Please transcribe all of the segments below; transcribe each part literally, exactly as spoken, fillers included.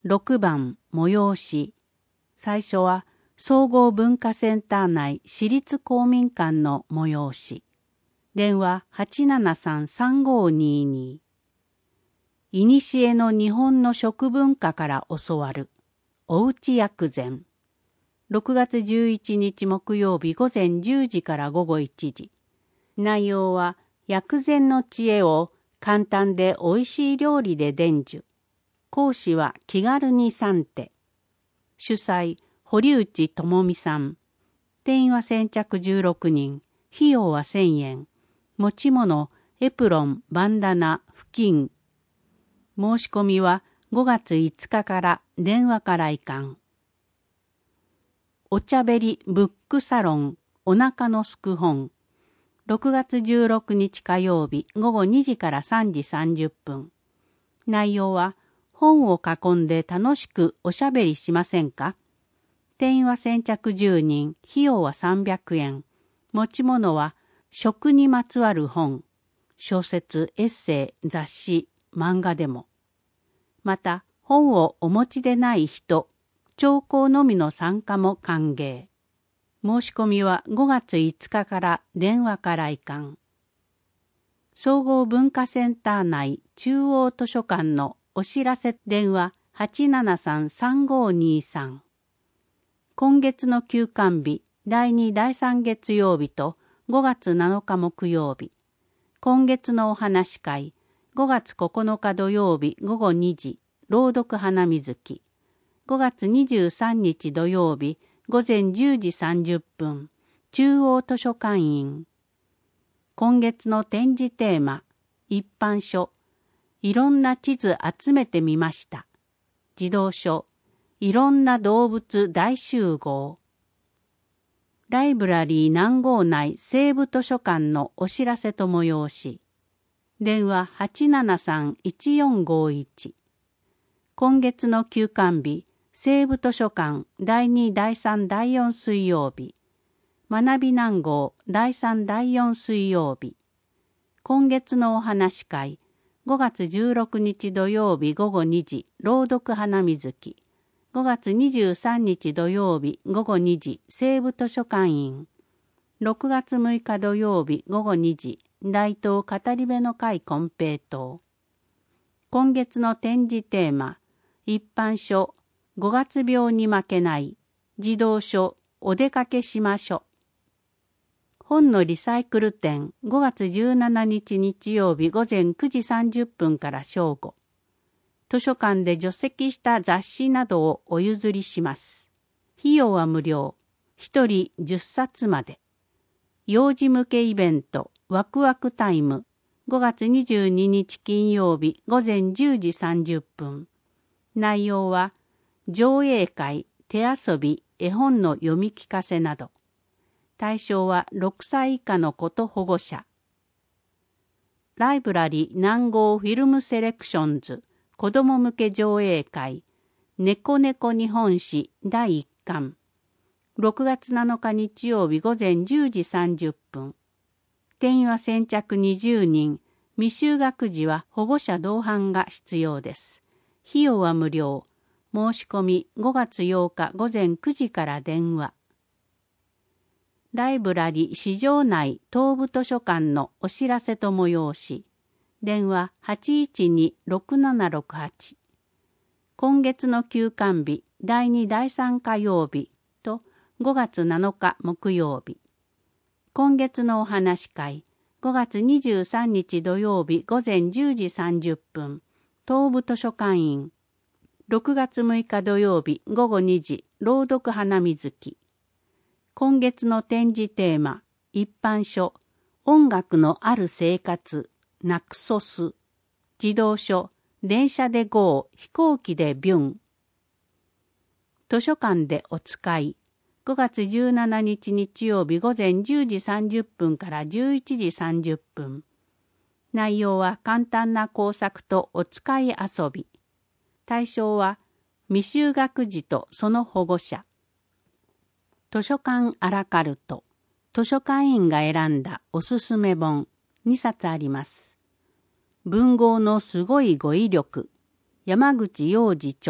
ろくばん催し。最初は総合文化センター内私立公民館の催し。電話 はちななさんさんごにーにー。いにしえの日本の食文化から教わる。おうち薬膳。ろくがつじゅういちにち木曜日午前じゅうじから午後いちじ。内容は薬膳の知恵を簡単でおいしい料理で伝授。講師は気軽にさんて。主催、堀内智美さん。定員は先着じゅうろくにん。費用はせんえん。持ち物、エプロン、バンダナ、布巾。申し込みはごがついつかから電話からいかん。お茶べりブックサロン、お腹のすく本。ろくがつじゅうろくにち火曜日午後にじからさんじさんじゅっぷん。内容は本を囲んで楽しくおしゃべりしませんか？定員は先着じゅうにん、費用はさんびゃくえん。持ち物は食にまつわる本、小説、エッセイ、雑誌、漫画でも。また、本をお持ちでない人、聴講のみの参加も歓迎。申し込みはごがついつかから電話からいかん。総合文化センター内中央図書館のお知らせ電話 はちななさんさんごにーさん。今月の休館日、だいにだいさん月曜日とごがつなのか木曜日。今月のお話し会、ごがつここのか土曜日午後にじ、朗読花水木。ごがつにじゅうさんにち土曜日午前じゅうじさんじゅっぷん、中央図書館員。今月の展示テーマ、一般書、いろんな地図集めてみました。児童書、いろんな動物大集合。ライブラリー南郷内西部図書館のお知らせと催し。電話 はちななさんいちよんごいち。今月の休館日、西部図書館だいにだいさんだいよん水曜日。学び南郷だいさんだいよん水曜日。今月のお話し会、ごがつじゅうろくにち土曜日午後にじ、朗読花水木。ごがつにじゅうさんにち土曜日午後にじ、西部図書館員。ろくがつむいか土曜日午後にじ、大東語り部の会金平糖。今月の展示テーマ、一般書、ごがつ病に負けない、児童書、お出かけしましょ。本のリサイクル展、ごがつじゅうしちにち日曜日午前くじさんじゅっぷんから正午。図書館で除籍した雑誌などをお譲りします。費用は無料。ひとりじゅっさつまで。幼児向けイベント、ワクワクタイム。ごがつにじゅうににち金曜日午前じゅうじさんじゅっぷん。内容は、上映会、手遊び、絵本の読み聞かせなど。対象はろくさい以下の子と保護者。ライブラリ南郷フィルムセレクションズ子ども向け上映会猫猫日本史だいいっかん。ろくがつなのか日曜日午前じゅうじさんじゅっぷん。定員は先着にじゅうにん。未就学児は保護者同伴が必要です。費用は無料。申し込みごがつようか午前くじから電話。ライブラリ市場内東部図書館のお知らせと催し。電話 はちいちにろくななろくはち。今月の休館日だいにだいさん火曜日とごがつなのか木曜日。今月のお話し会ごがつにじゅうさんにち土曜日午前じゅうじさんじゅっぷん。東部図書館員。ろくがつむいか土曜日午後にじ朗読花水木。今月の展示テーマ、一般書、音楽のある生活、ナクソス。児童書、電車で ゴー、飛行機でビュン。図書館でお使い。ごがつじゅうしちにち日曜日午前じゅうじさんじゅっぷんからじゅういちじさんじゅっぷん。内容は簡単な工作とお使い遊び。対象は未就学児とその保護者。図書館アラカルト。図書館員が選んだおすすめ本にさつあります。文豪のすごい語彙力。山口洋次著。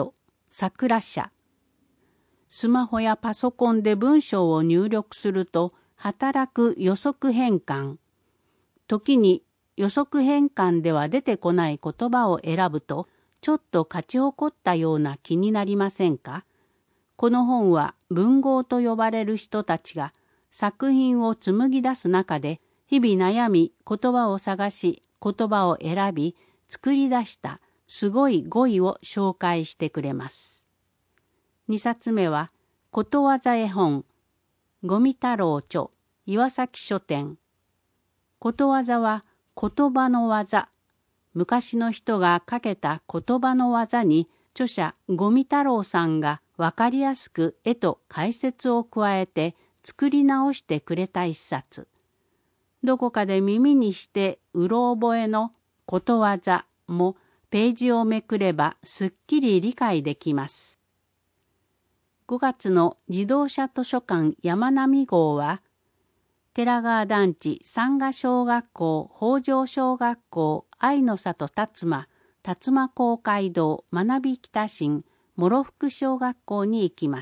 桜社。スマホやパソコンで文章を入力すると働く予測変換。時に予測変換では出てこない言葉を選ぶとちょっと勝ち誇ったような気になりませんか？この本は文豪と呼ばれる人たちが作品を紡ぎ出す中で日々悩み言葉を探し言葉を選び作り出したすごい語彙を紹介してくれます。二冊目はことわざ絵本五味太郎著岩崎書店。ことわざは言葉の技。昔の人がかけた言葉の技に著者五味太郎さんがわかりやすく絵と解説を加えて作り直してくれた一冊。どこかで耳にしてうろ覚えのことわざもページをめくればすっきり理解できます。ごがつの自動車図書館山並号は寺川団地山賀小学校北条小学校愛の里辰馬辰馬公会堂学び北新諸福小学校に行きます。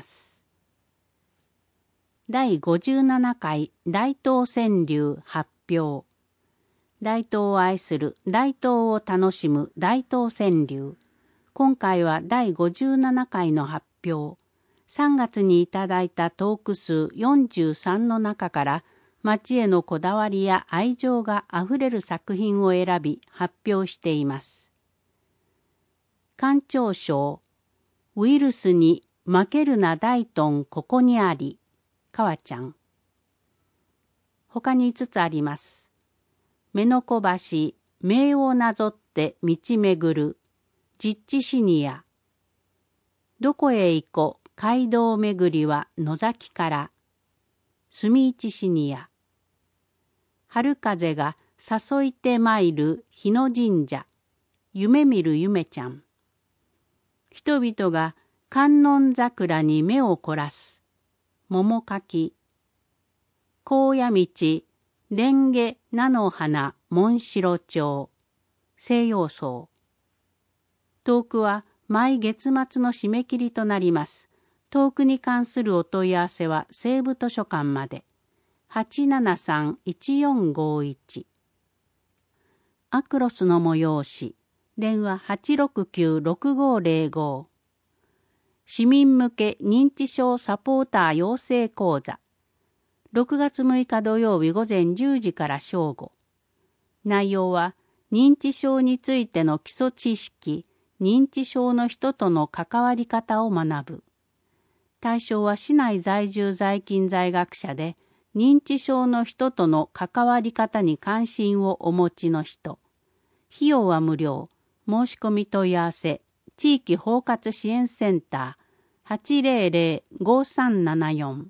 だいごじゅうななかい大東川柳発表。大東を愛する大東を楽しむ大東川柳。今回はだいごじゅうななかいの発表。さんがつにいただいたトーク数よんじゅうさんの中から町へのこだわりや愛情があふれる作品を選び発表しています。館長賞、ウイルスに負けるな大東ここにあり、かわちゃん。他にいつつあります。目のこ橋、名をなぞって道巡る、実地シニア。どこへ行こ、街道巡りは野崎から、住市シニア。春風が誘いて参る日野神社、夢見る夢ちゃん。人々が観音桜に目を凝らす、桃柿。高野道、レンゲ菜の花、紋白町、西洋荘。トークは毎月末の締め切りとなります。トークに関するお問い合わせは西部図書館まで。はちななさんいちよんごいち。アクロスの催し、電話 はちろくきゅうろくごぜろご。市民向け認知症サポーター養成講座。ろくがつむいか土曜日午前じゅうじから正午。内容は、認知症についての基礎知識、認知症の人との関わり方を学ぶ。対象は市内在住在勤在学者で、認知症の人との関わり方に関心をお持ちの人。費用は無料。申し込み問い合わせ、地域包括支援センター はちぜろぜろごさんななよん。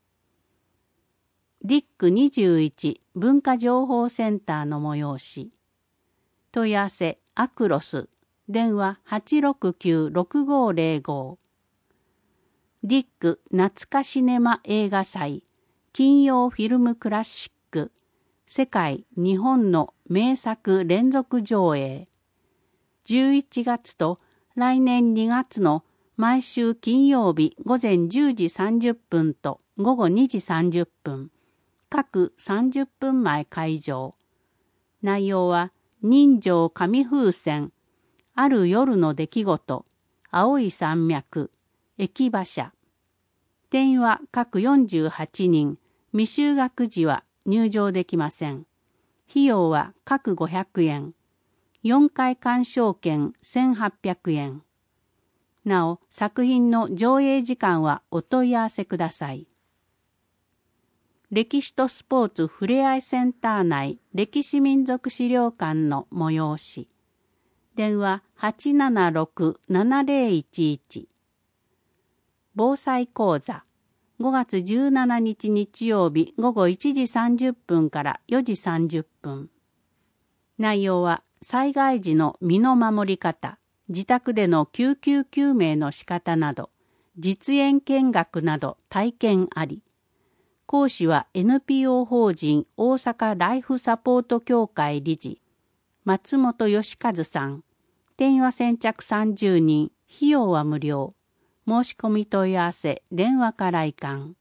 ディックにじゅういち 文化情報センターの催し。問い合わせ、アクロス、電話 はちろくきゅうろくごぜろご。ディック懐かシネマ映画祭、金曜フィルムクラシック、世界日本の名作連続上映。じゅういちがつと来年にがつの毎週金曜日午前じゅうじさんじゅっぷんと午後にじさんじゅっぷん、各さんじゅっぷんまえ会場。内容は人情紙風船、ある夜の出来事、青い山脈、駅馬車。定員は各よんじゅうはちにん、未就学児は入場できません。費用は各ごひゃくえん。よんかい鑑賞券せんはっぴゃくえん。なお、作品の上映時間はお問い合わせください。歴史とスポーツふれあいセンター内歴史民族資料館の催し。電話 はちななろくななぜろいちいち。防災講座。ごがつじゅうしちにち日曜日午後いちじさんじゅっぷんからよじさんじゅっぷん。内容は災害時の身の守り方、自宅での救急救命の仕方など、実演見学など体験あり。講師は エヌピーオー 法人大阪ライフサポート協会理事、松本義和さん。定員は先着さんじゅうにん、費用は無料。 申し込み問い合わせ、電話か来館。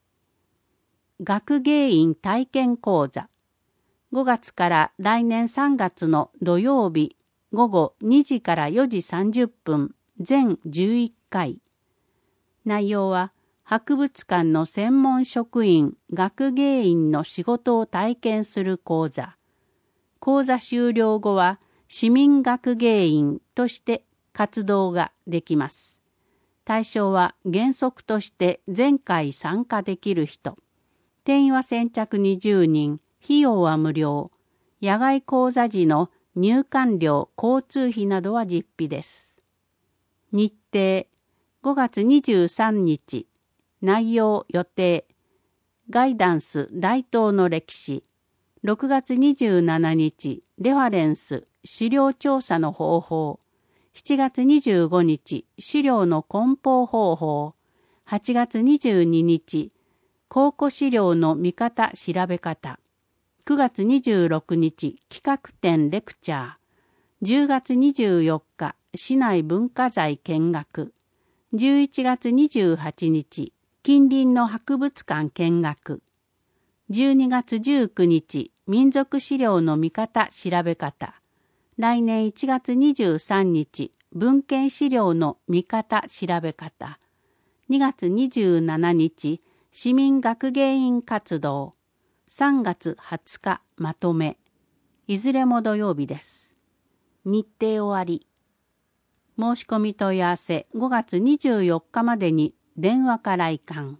学芸員体験講座。ごがつから来年さんがつの土曜日、午後にじからよじさんじゅっぷん、全じゅういっかい。内容は、博物館の専門職員、学芸員の仕事を体験する講座。講座終了後は、市民学芸員として活動ができます。対象は原則として全回参加できる人。定員は先着にじゅうにん、費用は無料。野外講座時の入館料、交通費などは実費です。日程、ごがつにじゅうさんにち。内容予定。ガイダンス大東の歴史。ろくがつにじゅうしちにち、レファレンス、資料調査の方法。しちがつにじゅうごにち、資料の梱包方法。はちがつにじゅうににち、考古資料の見方調べ方。くがつにじゅうろくにち、企画展レクチャー。じゅうがつにじゅうよっか、市内文化財見学。じゅういちがつにじゅうはちにち、近隣の博物館見学。じゅうにがつじゅうくにち、民族資料の見方調べ方。来年いちがつにじゅうさんにち、文献資料の見方調べ方。にがつにじゅうしちにち、市民学芸員活動。さんがつはつか、まとめ。いずれも土曜日です。日程終わり。申し込み問い合わせごがつにじゅうよっかまでに電話か来館。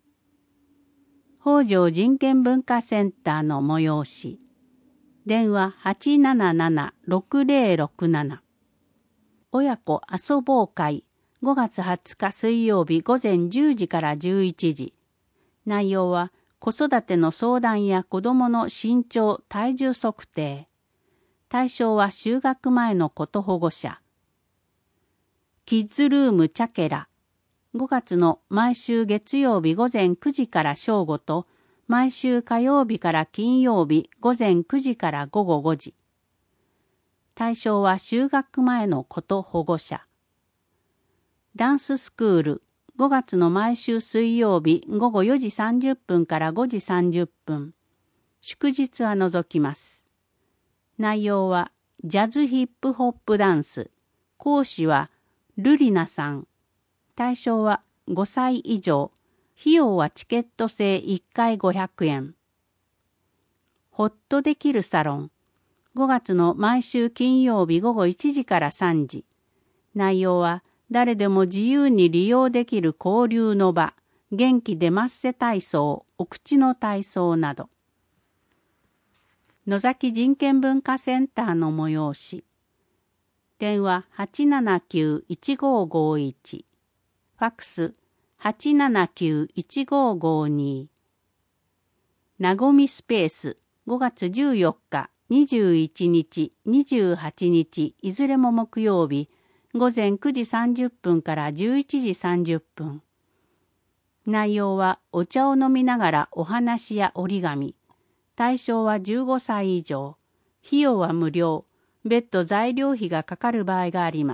北条人権文化センターの催し。電話 はちななななろくぜろろくなな。親子遊ぼう会ごがつはつか水曜日午前じゅうじからじゅういちじ。内容は子育ての相談や子どもの身長・体重測定。対象は就学前のこと保護者。キッズルームチャケラ。ごがつの毎週月曜日午前くじから正午と、毎週火曜日から金曜日午前くじから午後ごじ。対象は就学前のこと保護者。ダンススクール。ごがつの毎週水曜日午後よじさんじゅっぷんからごじさんじゅっぷん。祝日は除きます。内容はジャズヒップホップダンス。講師はルリナさん。対象はごさい以上。費用はチケット制いっかいごひゃくえん。ほっとできるサロン。ごがつの毎週金曜日午後いちじからさんじ。内容は誰でも自由に利用できる交流の場、元気出ますせ体操、お口の体操など。野崎人権文化センターの催し。電話 はちななきゅういちごごいち。ファックス はちななきゅういちごごに。なごみスペースごがつじゅうよっか、にじゅういちにち、にじゅうはちにち、いずれも木曜日、ごぜんくじさんじゅっぷんからじゅういちじさんじゅっぷん。内容はお茶を飲みながらお話や折り紙。対象はじゅうごさい以上。費用は無料。別途材料費がかかる場合があります。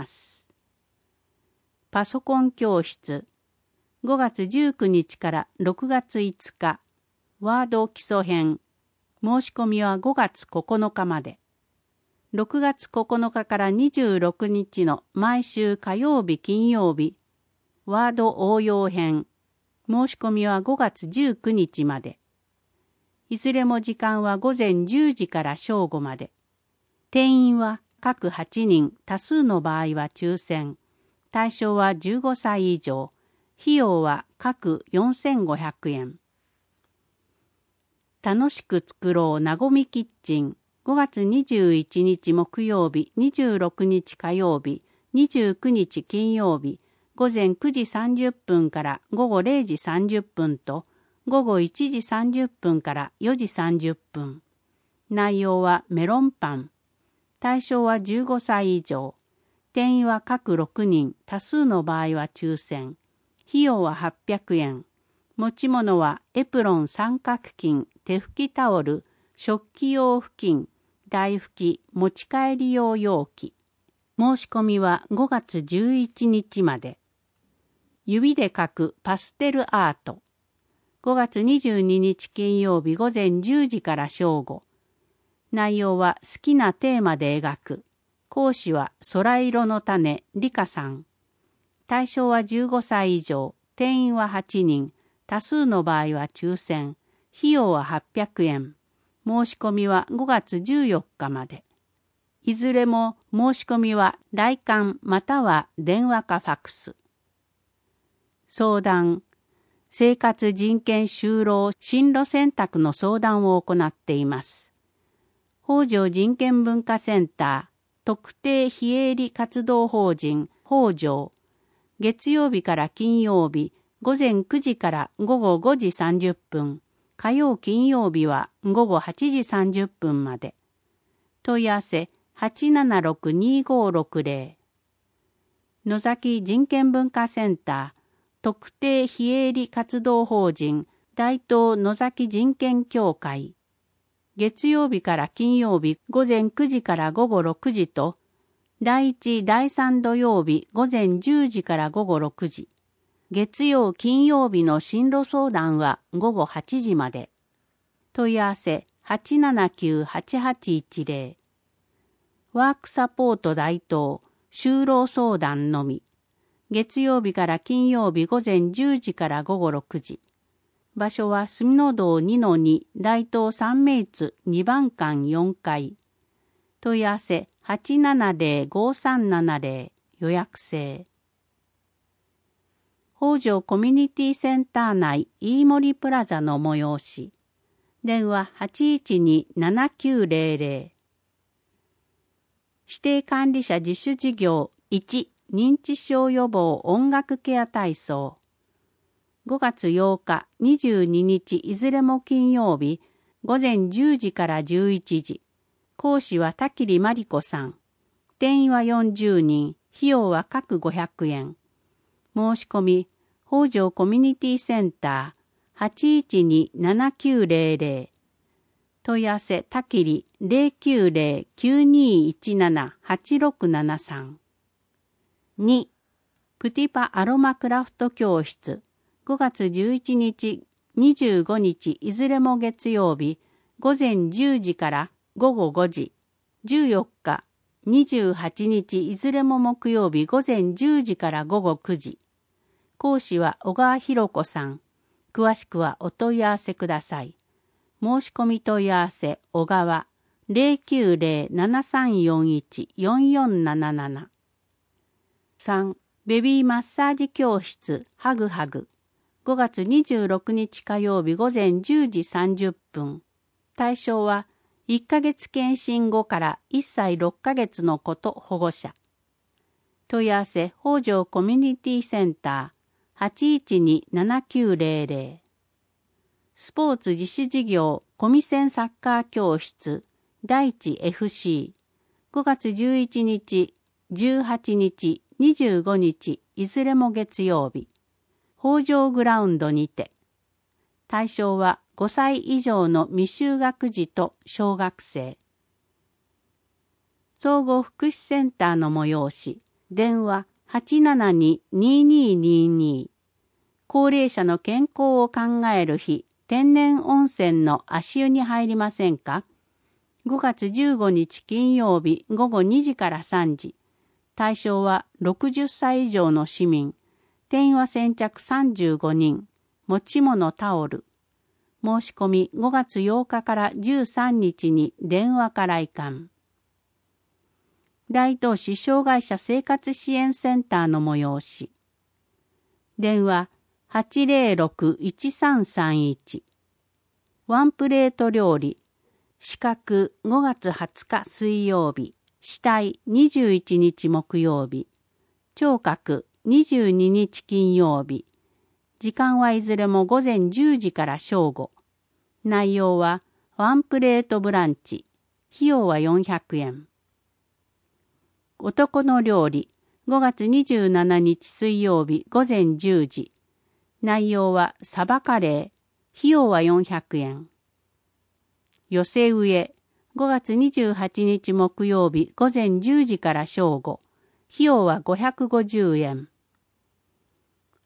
パソコン教室。ごがつじゅうくにちからろくがついつか。ワード基礎編。申し込みはごがつここのかまで。ろくがつここのかからにじゅうろくにちの毎週火曜日金曜日。ワード応用編。申し込みはごがつじゅうくにちまで。いずれも時間はごぜんじゅうじから正午まで。定員は各はちにん、多数の場合は抽選。対象はじゅうごさい以上。費用は各よんせんごひゃくえん。楽しく作ろうなごみキッチン。ごがつにじゅういちにち木曜日、にじゅうろくにち火曜日、にじゅうくにち金曜日、ごぜんくじさんじゅっぷんからごごれいじさんじゅっぷんと、ごごいちじさんじゅっぷんからよじさんじゅっぷん。内容はメロンパン。対象はじゅうごさい以上。定員は各ろくにん、多数の場合は抽選。費用ははっぴゃくえん。持ち物はエプロン三角巾、手拭きタオル、食器用布巾、台拭き、持ち帰り用容器。申し込みはごがつじゅういちにちまで。 指で描くパステルアート。ごがつにじゅうににち金曜日午前じゅうじから正午。内容は好きなテーマで描く。講師は空色の種、理香さん。対象はじゅうごさい以上、定員ははちにん、多数の場合は抽選、費用ははっぴゃくえん。申し込みはごがつじゅうよっかまで。いずれも申し込みは来館または電話かファックス。相談。生活人権就労進路選択の相談を行っています。北条人権文化センター特定非営利活動法人北条。月曜日から金曜日午前くじから午後ごじさんじゅっぷん。火曜金曜日は午後はちじさんじゅっぷんまで。問い合わせはちななろくにごろくぜろ。野崎人権文化センター特定非営利活動法人大東野崎人権協会。月曜日から金曜日午前くじから午後ろくじと、第一第三土曜日午前じゅうじから午後ろくじ。月曜金曜日の進路相談は午後はちじまで。問い合わせはちななきゅうはちはちいちぜろ。ワークサポート大東就労相談のみ。月曜日から金曜日午前じゅうじから午後ろくじ。場所は住の道 にのに 大東三名津にばんかんよんかい。問い合わせはちななぜろごさんななぜろ予約制。北条コミュニティセンター内飯森プラザの催し。電話はちいちにーななきゅうぜろぜろ。指定管理者自主事業いち認知症予防音楽ケア体操。ごがつようか、にじゅうににちいずれも金曜日、午前じゅうじからじゅういちじ。講師は田切真理子さん。定員はよんじゅうにん、費用は各ごひゃくえん。申し込み、北条コミュニティセンターはちいちにーななきゅうぜろぜろ。問い合わせ田切 ゼロきゅうゼロ きゅうにーいちなな はちろくななさん。に. プティパアロマクラフト教室。ごがつじゅういちにち、にじゅうごにちいずれも月曜日、午前じゅうじから午後ごじ。じゅうよっか、にじゅうはちにちいずれも木曜日午前じゅうじから午後くじ。講師は小川博子さん。詳しくはお問い合わせください。申し込み問い合わせ小川 ゼロきゅうゼロ ななさんよんいち よんよんなななな。さん. ベビーマッサージ教室ハグハグ。ごがつにじゅうろくにち火曜日午前じゅうじさんじゅっぷん。対象はいっかげつ検診後からいっさいろっかげつの子と保護者。問い合わせ北条コミュニティセンターはちいちにーななきゅうぜろぜろ。スポーツ自主事業コミセンサッカー教室第一 エフシー。ごがつじゅういちにち、じゅうはちにち、にじゅうごにちいずれも月曜日。北条グラウンドにて。対象はごさい以上の未就学児と小学生。総合福祉センターの催し。電話はちななにーにーにーにーにー。高齢者の健康を考える日、天然温泉の足湯に入りませんか？ごがつじゅうごにち金曜日午後にじからさんじ。対象はろくじゅっさい以上の市民。定員は先着さんじゅうごにん。持ち物タオル。申し込みごがつようかからじゅうさんにちに電話か来館。大東市障害者生活支援センターの催し。電話はちぜろろく いちさんさんいち。ワンプレート料理。資格ごがつはつか水曜日。死体にじゅういちにち木曜日。聴覚にじゅうににち金曜日。時間はいずれも午前じゅうじから正午。内容はワンプレートブランチ。費用はよんひゃくえん。男の料理。ごがつにじゅうしちにち水曜日午前じゅうじ。内容はサバカレー。費用はよんひゃくえん。寄せ植え。ごがつにじゅうはちにち木曜日午前じゅうじから正午。費用はごひゃくごじゅうえん。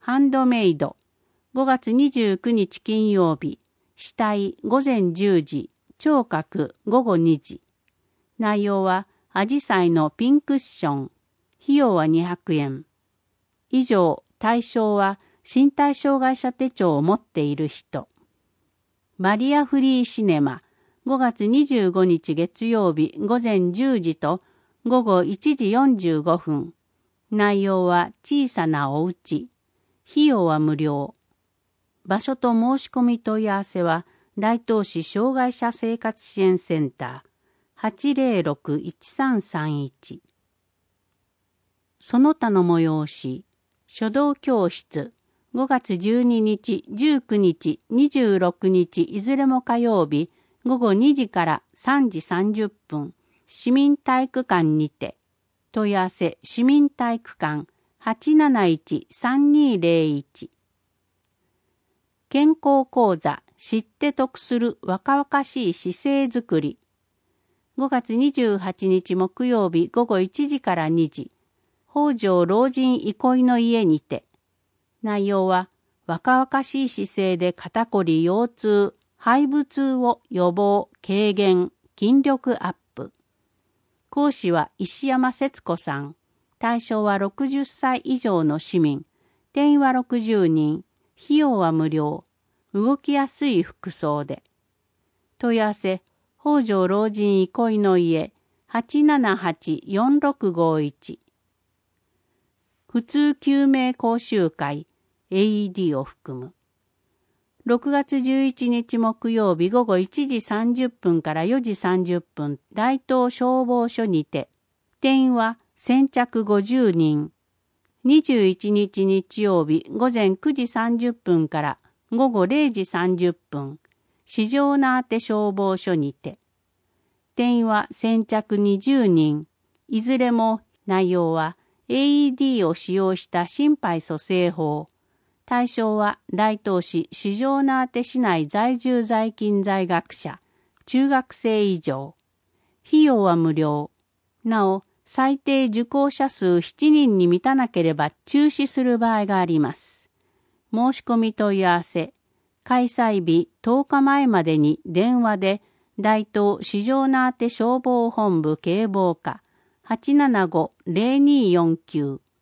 ハンドメイド、ごがつにじゅうくにち金曜日、死体ごぜんじゅうじ、聴覚ごごにじ。内容は、アジサイのピンクッション。費用はにひゃくえん。以上、対象は身体障害者手帳を持っている人。バリアフリーシネマ、ごがつにじゅうごにち月曜日ごぜんじゅうじとごごいちじよんじゅうごふん。内容は小さなお家。費用は無料。場所と申し込み問い合わせは、大東市障害者生活支援センター はちぜろろくいちさんさんいち。その他の催し、書道教室、ごがつじゅうににち、じゅうくにち、にじゅうろくにちいずれも火曜日、ごごにじからさんじさんじゅっぷん、市民体育館にて、問い合わせ市民体育館 はちなないちさんにーぜろいち。健康講座、知って得する若々しい姿勢づくり。ごがつにじゅうはちにち木曜日ごごいちじからにじ、北条老人憩いの家にて。内容は、若々しい姿勢で肩こり、腰痛、背部痛を予防、軽減、筋力アップ。講師は石山節子さん。対象はろくじゅっさい以上の市民。定員はろくじゅうにん。費用は無料。動きやすい服装で。問い合わせ、北条老人憩いの家 はちななはちよんろくごいち。普通救命講習会 エーイーディー を含む。ろくがつじゅういちにち木曜日ごごいちじさんじゅっぷんからよじさんじゅっぷん、大東消防署にて。定員は先着ごじゅうにん。にじゅういちにち日曜日ごぜんくじさんじゅっぷんからごごれいじさんじゅっぷん、四条名宛消防署にて。定員は先着にじゅうにん。いずれも内容は エーイーディー を使用した心肺蘇生法。対象は大東市四条名宛市内在住在勤在学者、中学生以上。費用は無料。なお、最低受講者数しちにんに満たなければ中止する場合があります。申し込み問い合わせ、開催日とおかまえまでに電話で大東四条名宛消防本部警防課 はちななごぜろによんきゅう。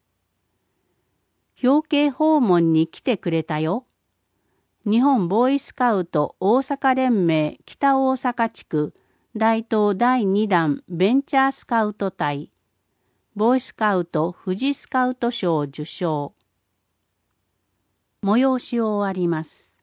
表敬訪問に来てくれたよ。日本ボーイスカウト大阪連盟北大阪地区大東だいにだんベンチャースカウト隊、ボーイスカウト富士スカウト賞受賞。催しを終わります。